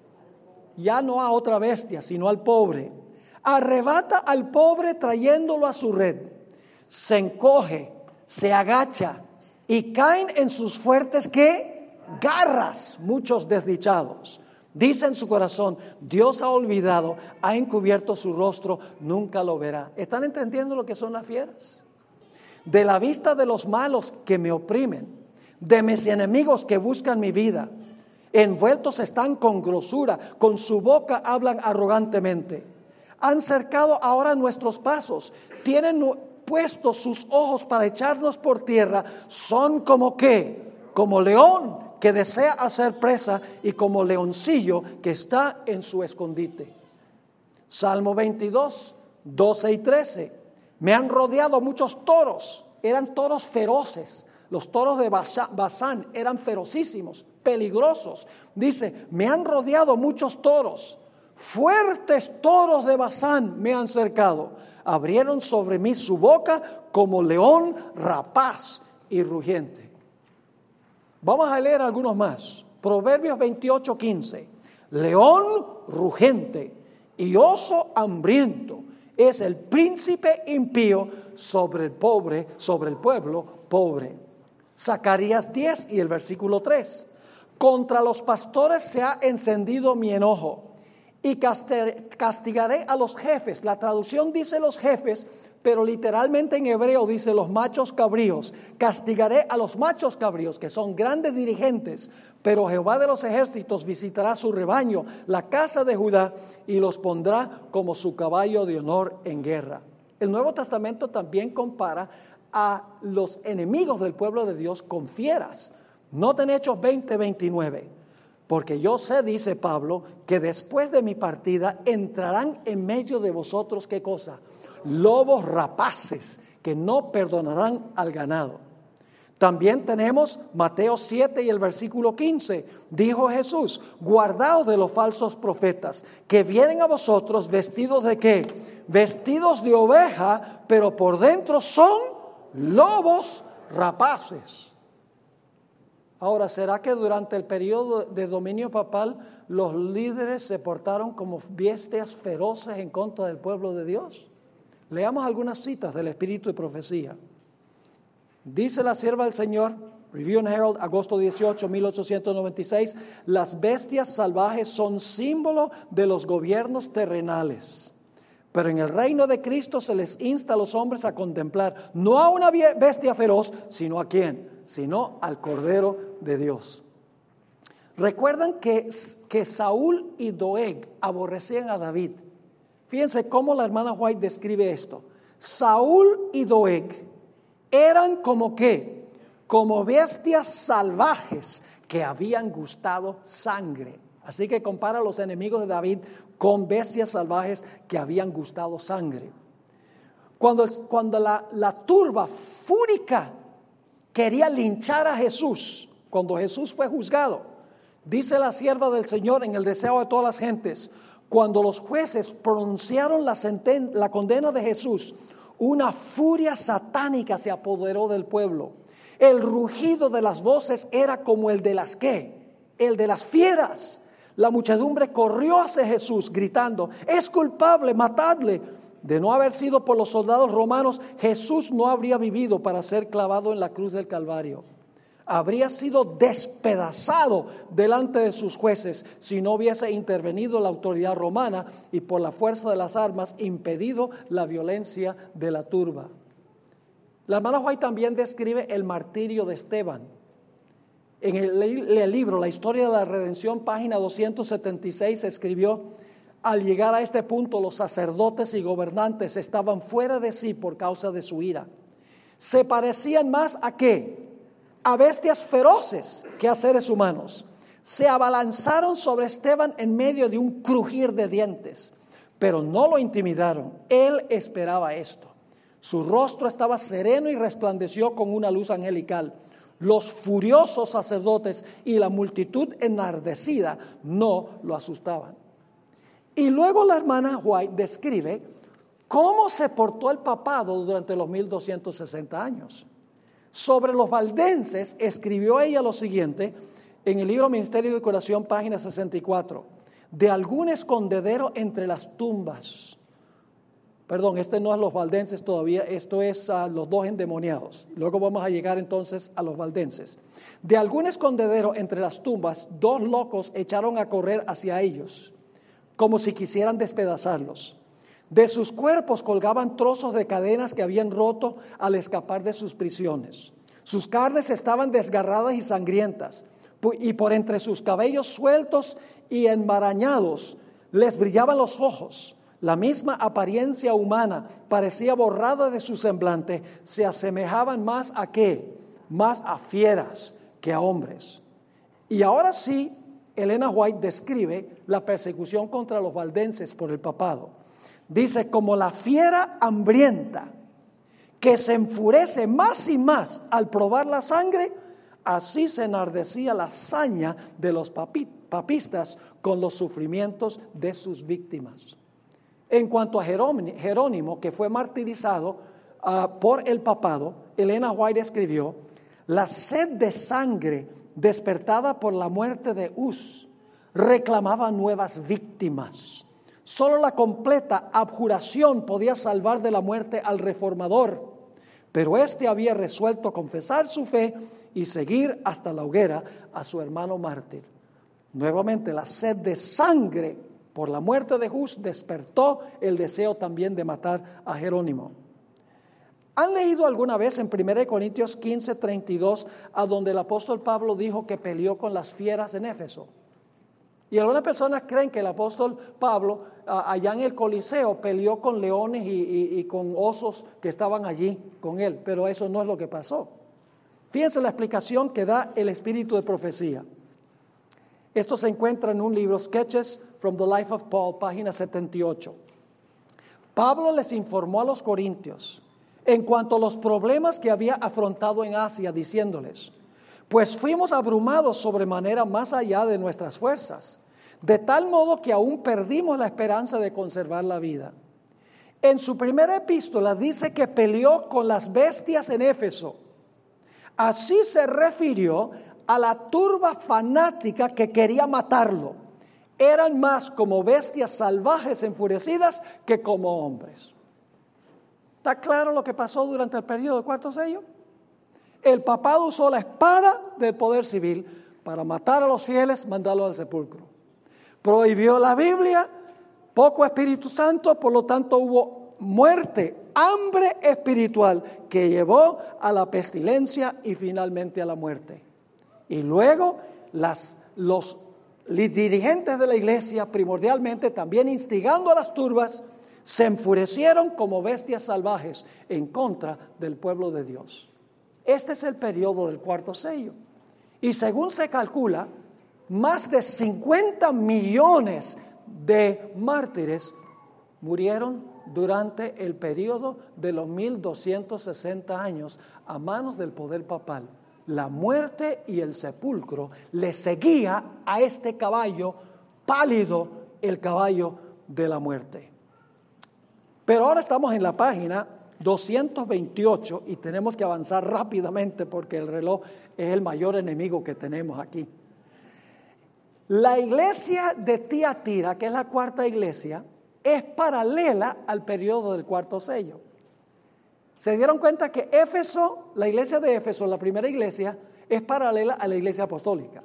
A: Ya no a otra bestia, sino al pobre. Arrebata al pobre trayéndolo a su red. Se encoge, se agacha y caen en sus fuertes ¿qué? Garras, muchos desdichados. Dice en su corazón, Dios ha olvidado, ha encubierto su rostro, nunca lo verá. ¿Están entendiendo lo que son las fieras? De la vista de los malos que me oprimen, de mis enemigos que buscan mi vida, envueltos están con grosura, con su boca hablan arrogantemente. Han cercado ahora nuestros pasos, tienen puestos sus ojos para echarnos por tierra. Son como ¿qué? Como león que desea hacer presa y como leoncillo que está en su escondite. Salmo veintidós, doce y trece. Me han rodeado muchos toros, eran toros feroces. Los toros de Basán eran ferocísimos, peligrosos. Dice, me han rodeado muchos toros, fuertes toros de Basán me han cercado. Abrieron sobre mí su boca como león rapaz y rugiente. Vamos a leer algunos más. Proverbios veintiocho, quince. León rugente y oso hambriento es el príncipe impío sobre el pobre, sobre el pueblo pobre. Zacarías diez y el versículo tres. Contra los pastores se ha encendido mi enojo y castigaré a los jefes. La traducción dice los jefes, pero literalmente en hebreo dice los machos cabríos. Castigaré a los machos cabríos, que son grandes dirigentes, pero Jehová de los ejércitos visitará su rebaño, la casa de Judá, y los pondrá como su caballo de honor en guerra. El Nuevo Testamento también compara a los enemigos del pueblo de Dios con fieras. Noten Hechos veinte, veintinueve. Porque yo sé, dice Pablo, que después de mi partida entrarán en medio de vosotros, ¿qué cosa? Lobos rapaces que no perdonarán al ganado. También tenemos Mateo siete y el versículo quince. Dijo Jesús, guardaos de los falsos profetas que vienen a vosotros vestidos de ¿qué? Vestidos de oveja, pero por dentro son lobos rapaces. Ahora, ¿será que durante el periodo de dominio papal los líderes se portaron como bestias feroces en contra del pueblo de Dios? Leamos algunas citas del Espíritu de Profecía. Dice la sierva del Señor, Review and Herald, agosto dieciocho, mil ochocientos noventa y seis, las bestias salvajes son símbolo de los gobiernos terrenales. Pero en el reino de Cristo se les insta a los hombres a contemplar no a una bestia feroz, sino a quién, sino al Cordero de Dios. Recuerdan que, que Saúl y Doeg aborrecían a David. Fíjense cómo la hermana White describe esto. Saúl y Doeg eran como qué, como bestias salvajes que habían gustado sangre. Así que compara a los enemigos de David con bestias salvajes que habían gustado sangre. Cuando, cuando la, la turba fúrica quería linchar a Jesús, cuando Jesús fue juzgado, dice la sierva del Señor en el deseo de todas las gentes, cuando los jueces pronunciaron la, senten- la condena de Jesús, una furia satánica se apoderó del pueblo. El rugido de las voces era como el de las ¿qué? El de las fieras. La muchedumbre corrió hacia Jesús gritando: es culpable, matadle. De no haber sido por los soldados romanos, Jesús no habría vivido para ser clavado en la cruz del Calvario. Habría sido despedazado delante de sus jueces si no hubiese intervenido la autoridad romana y por la fuerza de las armas impedido la violencia de la turba. La hermana White también describe el martirio de Esteban. En el, el libro La Historia de la Redención, página doscientos setenta y seis, escribió: al llegar a este punto, los sacerdotes y gobernantes estaban fuera de sí por causa de su ira. Se parecían más a ¿qué? A bestias feroces que a seres humanos. Se abalanzaron sobre Esteban en medio de un crujir de dientes, pero no lo intimidaron. Él esperaba esto. Su rostro estaba sereno y resplandeció con una luz angelical. Los furiosos sacerdotes y la multitud enardecida no lo asustaban. Y luego la hermana White describe cómo se portó el papado durante los mil doscientos sesenta años. Sobre los valdenses escribió ella lo siguiente en el libro Ministerio de Curación, página sesenta y cuatro: de algún escondedero entre las tumbas. Perdón, este no es los valdenses todavía, esto es uh, los dos endemoniados. Luego vamos a llegar entonces a los valdenses. De algún escondedero entre las tumbas, dos locos echaron a correr hacia ellos, como si quisieran despedazarlos. De sus cuerpos colgaban trozos de cadenas que habían roto al escapar de sus prisiones. Sus carnes estaban desgarradas y sangrientas, y por entre sus cabellos sueltos y enmarañados les brillaban los ojos. La misma apariencia humana parecía borrada de su semblante. Se asemejaban más a ¿qué? Más a fieras que a hombres. Y ahora sí, Elena White describe la persecución contra los valdenses por el papado. Dice: como la fiera hambrienta que se enfurece más y más al probar la sangre, así se enardecía la saña de los papistas con los sufrimientos de sus víctimas. En cuanto a Jerónimo, que fue martirizado uh, por el papado, Elena White escribió: la sed de sangre despertada por la muerte de Hus reclamaba nuevas víctimas. Solo la completa abjuración podía salvar de la muerte al reformador, pero éste había resuelto confesar su fe y seguir hasta la hoguera a su hermano mártir. Nuevamente, la sed de sangre por la muerte de Hus despertó el deseo también de matar a Jerónimo. ¿Han leído alguna vez en primera Corintios quince, treinta y dos, a donde el apóstol Pablo dijo que peleó con las fieras en Éfeso? Y algunas personas creen que el apóstol Pablo allá en el Coliseo peleó con leones y, y, y con osos que estaban allí con él, pero eso no es lo que pasó. Fíjense la explicación que da el espíritu de profecía. Esto se encuentra en un libro, Sketches from the Life of Paul, página setenta y ocho. Pablo les informó a los corintios en cuanto a los problemas que había afrontado en Asia, diciéndoles: pues fuimos abrumados sobremanera más allá de nuestras fuerzas, de tal modo que aún perdimos la esperanza de conservar la vida. En su primera epístola dice que peleó con las bestias en Éfeso. Así se refirió a la turba fanática que quería matarlo. Eran más como bestias salvajes enfurecidas que como hombres. ¿Está claro lo que pasó durante el periodo del cuarto sello? El papado usó la espada del poder civil para matar a los fieles, mandarlos al sepulcro. Prohibió la Biblia, poco Espíritu Santo, por lo tanto hubo muerte, hambre espiritual que llevó a la pestilencia y finalmente a la muerte. Y luego las, los dirigentes de la iglesia, primordialmente también instigando a las turbas, se enfurecieron como bestias salvajes en contra del pueblo de Dios. Este es el periodo del cuarto sello. Y según se calcula, más de cincuenta millones de mártires murieron durante el periodo de los mil doscientos sesenta años a manos del poder papal. La muerte y el sepulcro le seguía a este caballo pálido, el caballo de la muerte. Pero ahora estamos en la página doscientos veintiocho, y tenemos que avanzar rápidamente porque el reloj es el mayor enemigo que tenemos aquí. La iglesia de Tiatira, que es la cuarta iglesia, es paralela al periodo del cuarto sello. Se dieron cuenta que Éfeso, la iglesia de Éfeso, la primera iglesia, es paralela a la iglesia apostólica.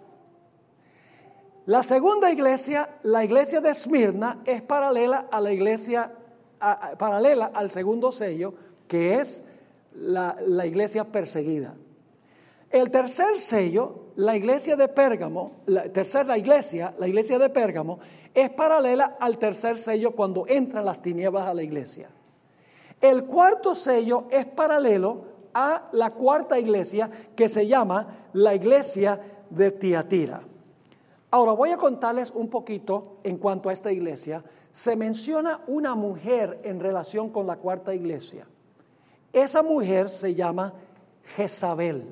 A: La segunda iglesia, la iglesia de Esmirna, es paralela a la iglesia, a, a, paralela al segundo sello, que es la, la iglesia perseguida. El tercer sello, la iglesia de Pérgamo, la tercera iglesia, la iglesia de Pérgamo, es paralela al tercer sello cuando entran las tinieblas a la iglesia. El cuarto sello es paralelo a la cuarta iglesia, que se llama la iglesia de Tiatira. Ahora voy a contarles un poquito en cuanto a esta iglesia. Se menciona una mujer en relación con la cuarta iglesia. Esa mujer se llama Jezabel.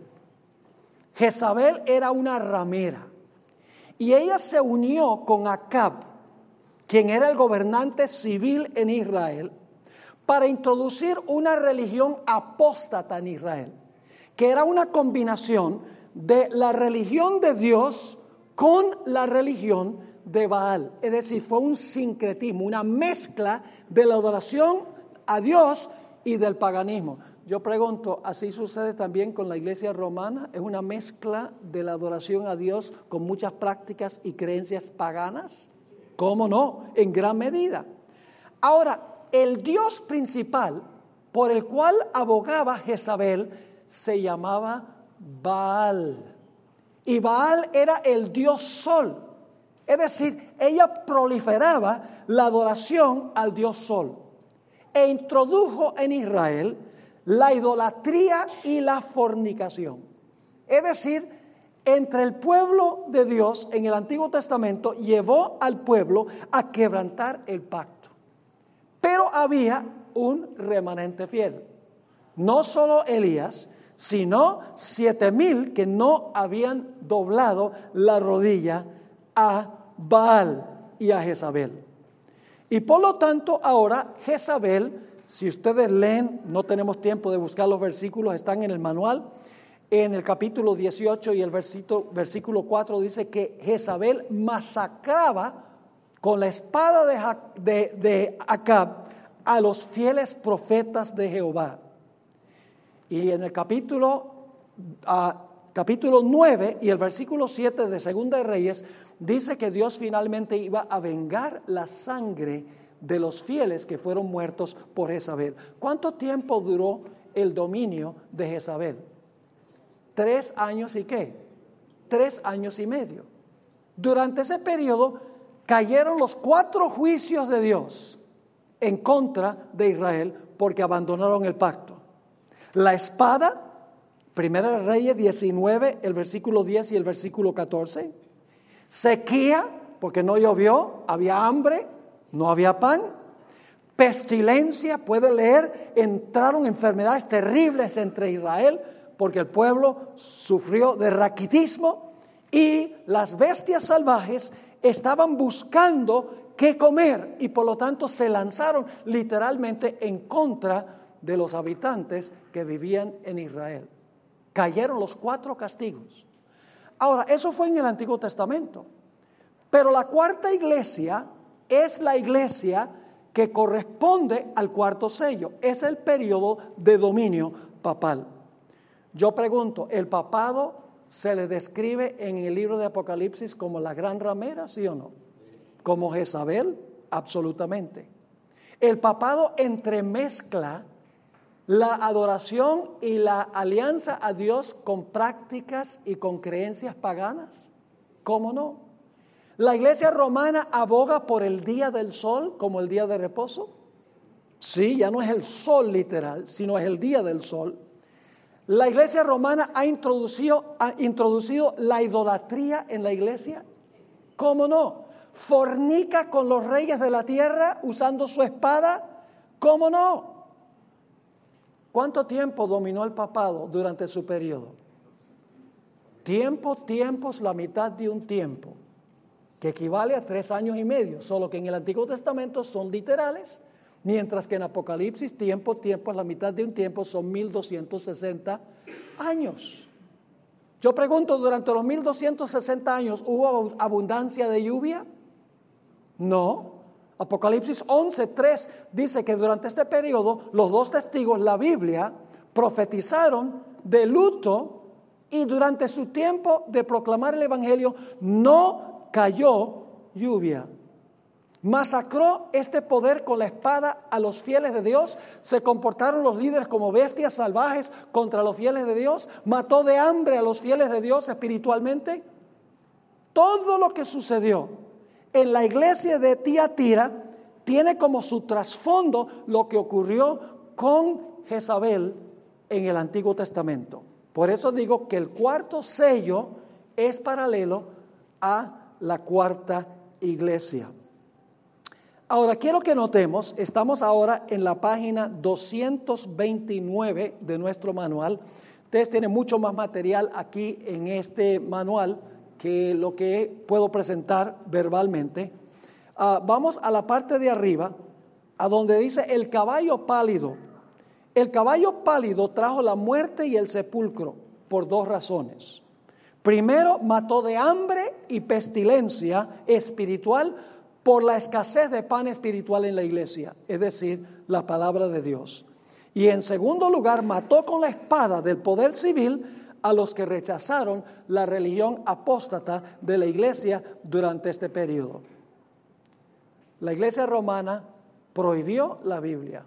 A: Jezabel era una ramera y ella se unió con Acab, quien era el gobernante civil en Israel, para introducir una religión apóstata en Israel, que era una combinación de la religión de Dios con la religión de Baal. Es decir, fue un sincretismo, una mezcla de la adoración a Dios y del paganismo. Yo pregunto, ¿así sucede también con la iglesia romana? ¿Es una mezcla de la adoración a Dios con muchas prácticas y creencias paganas? ¿Cómo no? En gran medida. Ahora, el Dios principal por el cual abogaba Jezabel se llamaba Baal. Y Baal era el dios sol. Es decir, ella proliferaba la adoración al dios sol e introdujo en Israel la idolatría y la fornicación. Es decir, entre el pueblo de Dios en el Antiguo Testamento llevó al pueblo a quebrantar el pacto. Pero había un remanente fiel. No solo Elías, sino siete mil que no habían doblado la rodilla a Baal y a Jezabel. Y por lo tanto ahora Jezabel, si ustedes leen, no tenemos tiempo de buscar los versículos, están en el manual, en el capítulo dieciocho y el versículo, versículo cuatro dice que Jezabel masacraba con la espada de, de, de Acab a los fieles profetas de Jehová. Y en el capítulo, uh, capítulo nueve y el versículo siete de Segunda de Reyes dice que Dios finalmente iba a vengar la sangre de los fieles que fueron muertos por Jezabel. ¿Cuánto tiempo duró el dominio de Jezabel? Tres años y qué? Tres años y medio. Durante ese periodo cayeron los cuatro juicios de Dios en contra de Israel porque abandonaron el pacto. La espada, Primera de Reyes diecinueve, el versículo diez y el versículo catorce. Sequía, porque no llovió, había hambre, no había pan. Pestilencia, puede leer, entraron enfermedades terribles entre Israel porque el pueblo sufrió de raquitismo y las bestias salvajes estaban buscando qué comer y por lo tanto se lanzaron literalmente en contra de los habitantes que vivían en Israel. Cayeron los cuatro castigos. Ahora, eso fue en el Antiguo Testamento. Pero la cuarta iglesia es la iglesia que corresponde al cuarto sello. Es el periodo de dominio papal. Yo pregunto, ¿el papado se le describe en el libro de Apocalipsis como la gran ramera, sí o no? ¿Como Jezabel? Absolutamente. El papado entremezcla la adoración y la alianza a Dios con prácticas y con creencias paganas. ¿Cómo no? ¿La iglesia romana aboga por el día del sol como el día de reposo? Sí, ya no es el sol literal, sino es el día del sol. ¿La iglesia romana ha introducido, ha introducido la idolatría en la iglesia? ¿Cómo no? ¿Fornica con los reyes de la tierra usando su espada? ¿Cómo no? ¿Cuánto tiempo dominó el papado durante su periodo? Tiempo, tiempos, la mitad de un tiempo, que equivale a tres años y medio, solo que en el Antiguo Testamento son literales. Mientras que en Apocalipsis, tiempo, tiempo, la mitad de un tiempo son mil doscientos sesenta años. Yo pregunto, ¿durante los mil doscientos sesenta años hubo abundancia de lluvia? No. Apocalipsis once, tres dice que durante este periodo los dos testigos, la Biblia, profetizaron de luto y durante su tiempo de proclamar el evangelio no cayó lluvia. Masacró este poder con la espada a los fieles de Dios. Se comportaron los líderes como bestias salvajes contra los fieles de Dios. Mató de hambre a los fieles de Dios espiritualmente. Todo lo que sucedió en la iglesia de Tiatira tiene como su trasfondo lo que ocurrió con Jezabel en el Antiguo Testamento. Por eso digo que el cuarto sello es paralelo a la cuarta iglesia. Ahora quiero que notemos, estamos ahora en la página doscientos veintinueve de nuestro manual. Ustedes tienen mucho más material aquí en este manual que lo que puedo presentar verbalmente. Uh, vamos a la parte de arriba, a donde dice el caballo pálido. El caballo pálido trajo la muerte y el sepulcro por dos razones. Primero, mató de hambre y pestilencia espiritual por la escasez de pan espiritual en la iglesia, es decir, la palabra de Dios. Y en segundo lugar, mató con la espada del poder civil a los que rechazaron la religión apóstata de la iglesia durante este periodo. La iglesia romana prohibió la Biblia,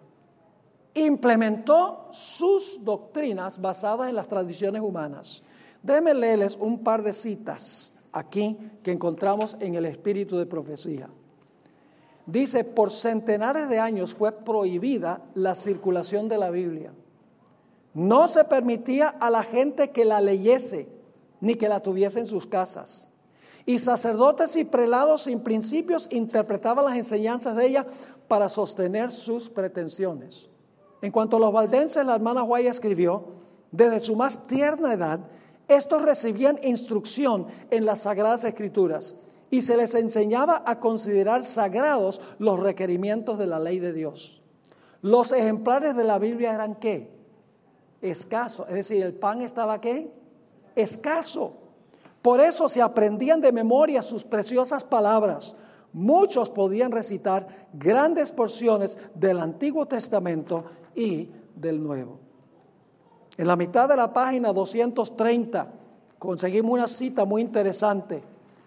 A: implementó sus doctrinas basadas en las tradiciones humanas. Déjenme leerles un par de citas aquí que encontramos en el Espíritu de Profecía. Dice, por centenares de años fue prohibida la circulación de la Biblia. No se permitía a la gente que la leyese, ni que la tuviese en sus casas. Y sacerdotes y prelados sin principios interpretaban las enseñanzas de ella para sostener sus pretensiones. En cuanto a los valdenses, la hermana White escribió, desde su más tierna edad, estos recibían instrucción en las Sagradas Escrituras y se les enseñaba a considerar sagrados los requerimientos de la ley de Dios. Los ejemplares de la Biblia eran ¿qué? Escasos, es decir, el pan estaba ¿qué? Escaso. Por eso se aprendían de memoria sus preciosas palabras. Muchos podían recitar grandes porciones del Antiguo Testamento y del Nuevo. En la mitad de la página doscientos treinta conseguimos una cita muy interesante,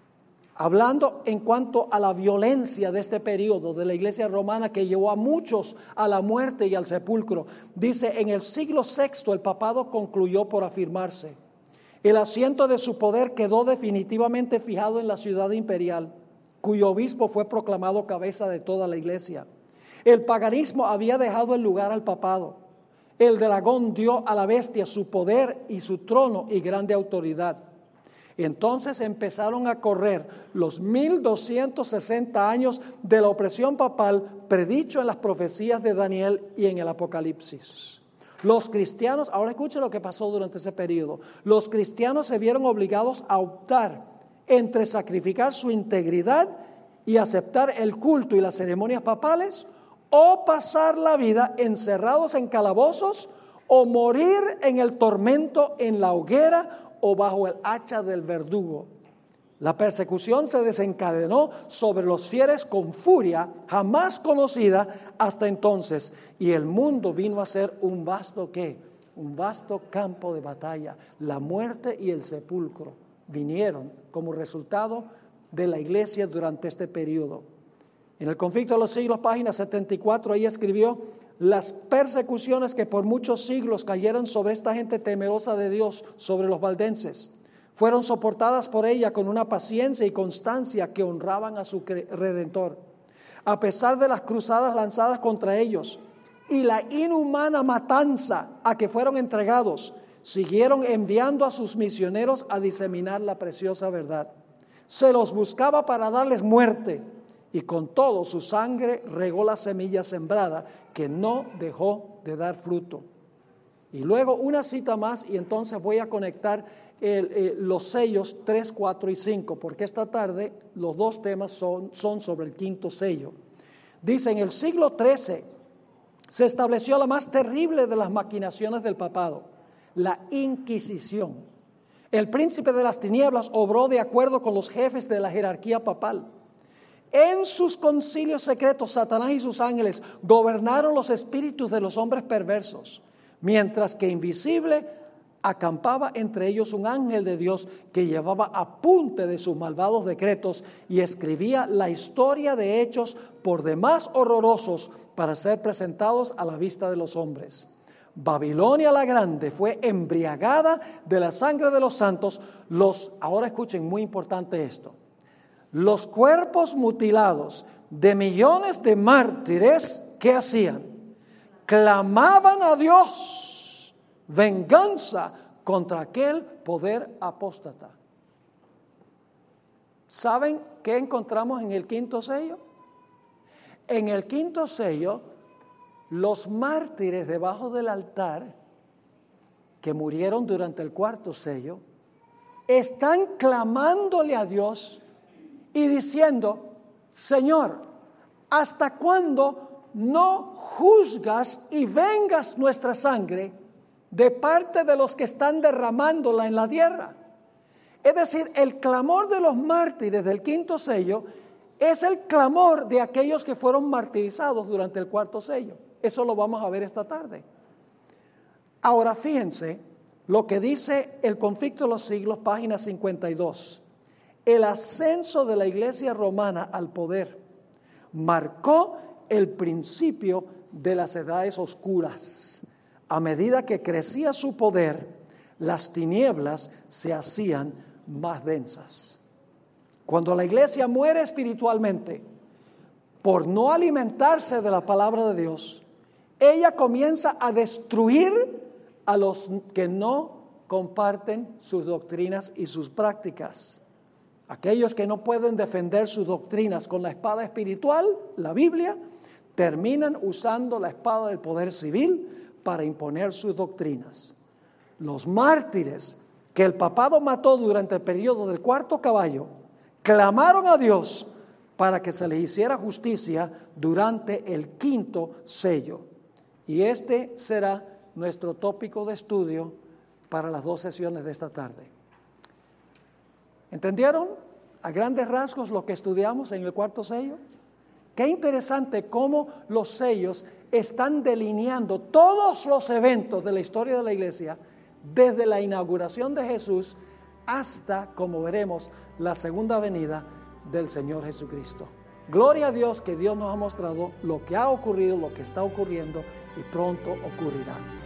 A: hablando en cuanto a la violencia de este periodo de la iglesia romana que llevó a muchos a la muerte y al sepulcro. Dice, en el siglo sexto el papado concluyó por afirmarse. El asiento de su poder quedó definitivamente fijado en la ciudad imperial, cuyo obispo fue proclamado cabeza de toda la iglesia. El paganismo había dejado el lugar al papado. El dragón dio a la bestia su poder y su trono y grande autoridad. Entonces empezaron a correr los mil doscientos sesenta años de la opresión papal predicho en las profecías de Daniel y en el Apocalipsis. Los cristianos, ahora escuchen lo que pasó durante ese periodo. Los cristianos se vieron obligados a optar entre sacrificar su integridad y aceptar el culto y las ceremonias papales, o pasar la vida encerrados en calabozos, o morir en el tormento en la hoguera o bajo el hacha del verdugo. La persecución se desencadenó sobre los fieles con furia jamás conocida hasta entonces, y el mundo vino a ser un vasto ¿qué? Un vasto campo de batalla. La muerte y el sepulcro vinieron como resultado de la iglesia durante este periodo. En el conflicto de los siglos, página setenta y cuatro, ella escribió: las persecuciones que por muchos siglos cayeron sobre esta gente temerosa de Dios, sobre los valdenses, fueron soportadas por ella con una paciencia y constancia que honraban a su Redentor. A pesar de las cruzadas lanzadas contra ellos y la inhumana matanza a que fueron entregados, siguieron enviando a sus misioneros a diseminar la preciosa verdad. Se los buscaba para darles muerte, y con todo su sangre regó la semilla sembrada que no dejó de dar fruto. Y luego una cita más, y entonces voy a conectar el, eh, los sellos tres, cuatro y cinco, porque esta tarde los dos temas son, son sobre el quinto sello. Dice, en el siglo trece se estableció la más terrible de las maquinaciones del papado, la Inquisición. El príncipe de las tinieblas obró de acuerdo con los jefes de la jerarquía papal. En sus concilios secretos, Satanás y sus ángeles gobernaron los espíritus de los hombres perversos, mientras que invisible acampaba entre ellos un ángel de Dios que llevaba apunte de sus malvados decretos y escribía la historia de hechos por demás horrorosos para ser presentados a la vista de los hombres. Babilonia la Grande fue embriagada de la sangre de los santos. Los, ahora escuchen, muy importante esto. Los cuerpos mutilados de millones de mártires, ¿qué hacían? Clamaban a Dios venganza contra aquel poder apóstata. ¿Saben qué encontramos en el quinto sello? En el quinto sello, los mártires debajo del altar que murieron durante el cuarto sello están clamándole a Dios y diciendo: Señor, ¿hasta cuándo no juzgas y vengas nuestra sangre de parte de los que están derramándola en la tierra? Es decir, el clamor de los mártires del quinto sello es el clamor de aquellos que fueron martirizados durante el cuarto sello. Eso lo vamos a ver esta tarde. Ahora fíjense lo que dice El conflicto de los siglos, página cincuenta y dos. El ascenso de la iglesia romana al poder marcó el principio de las edades oscuras. A medida que crecía su poder, las tinieblas se hacían más densas. Cuando la iglesia muere espiritualmente por no alimentarse de la palabra de Dios, ella comienza a destruir a los que no comparten sus doctrinas y sus prácticas. Aquellos que no pueden defender sus doctrinas con la espada espiritual, la Biblia, terminan usando la espada del poder civil para imponer sus doctrinas. Los mártires que el papado mató durante el periodo del cuarto caballo clamaron a Dios para que se les hiciera justicia durante el quinto sello. Y este será nuestro tópico de estudio para las dos sesiones de esta tarde. ¿Entendieron a grandes rasgos lo que estudiamos en el cuarto sello? Qué interesante cómo los sellos están delineando todos los eventos de la historia de la iglesia, desde la inauguración de Jesús hasta, como veremos, la segunda venida del Señor Jesucristo. Gloria a Dios que Dios nos ha mostrado lo que ha ocurrido, lo que está ocurriendo y pronto ocurrirá.